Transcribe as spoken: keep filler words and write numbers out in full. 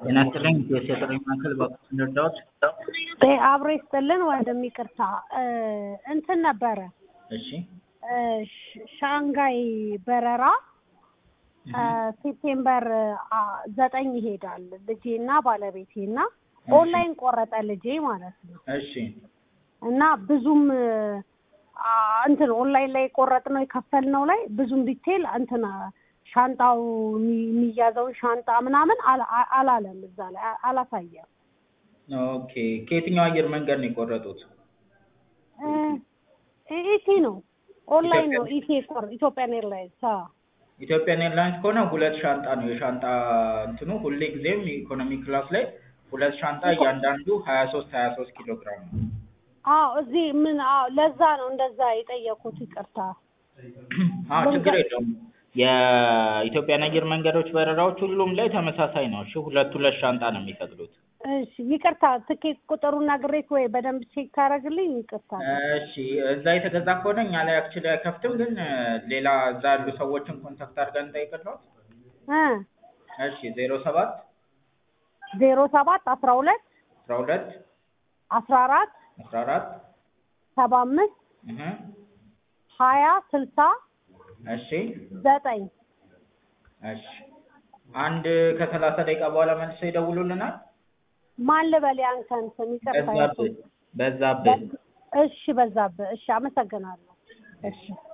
ጤና ይስጥልኝ የጥሪ ማዕከል እባክዎን ልርዳዎት? አብሮ ይስጥልን ወንድም ይቅርታ እንትን ነበረ እሺ ሻንጋይ በረራ ሴፕቴምበር ዘጠኝ ይሄዳል ልጄና ባለቤቴና ኦንላይን ቆረጠ ልጄ ማለት ነው እሺ እና ብዙም እንትን ኦንላይን ላይ ቆረጥነው የከፈልነው ላይ ብዙም ዲቴል እንትና ሻንጣው የሚያዘው ሻንጣ ምናምን አላለም እዛ ላይ አላሳየም። ኦኬ ከየትኛው አየር መንገድ ነው የቆረጡት? ኢቲ ነው ኦንላይን ነው ኢቲ ቆር ኢትዮጵያን ኤርላይንስ አ ኢትዮጵያን ኤርላይንስ ከሆነ ሁለት ሻንጣ ነው የሻንጣ እንትኑ ሁሌ ጊዜም ኢኮኖሚ ክላስ ላይ ሁለት ሻንጣ እያንዳንዱ ሀያ ሶስት ሀያ ሶስት ኪሎ ግራም ነው። አዎ እዚህ ምን አዎ ለዛ ነው እንደዛ የጠየቁት ይቅርታ። አዎ ችግር የለውም። የኢትዮጵያን አየር መንገዶች በረራዎች ሁሉም ላይ ተመሳሳይ ነው። እሺ ሁለት ሁለት ሻንጣ ነው የሚፈቅዱት። እሺ ይቅርታ ትኬት ቁጥሩና ግሬት ወይ በደንብ ቼክ ታደርግልኝ ይቅርታ። እሺ እዛ የተገዛ ከሆነ እኛ ላይ አክቹሊ አይከፍትም ግን ሌላ እዛ ያሉ ሰዎችን ኮንታክት አድርገን እንጠይቅልዎት? እ እሺ ዜሮ ሰባት ዜሮ ሰባት አስራ ሁለት አስራ ሁለት አስራ አራት አስራ አራት ሰባ አምስት እህ ሀያ ስልሳ እሺ ዘጠኝ እሺ አንድ ከሰላሳ ደቂቃ በኋላ መልሰው ይደውሉልናል። ማን ልበል ያንተን ስም ይቅርታ። በዛብህ በዛብህ እሺ በዛብህ እሺ አመሰግናለሁ። እሺ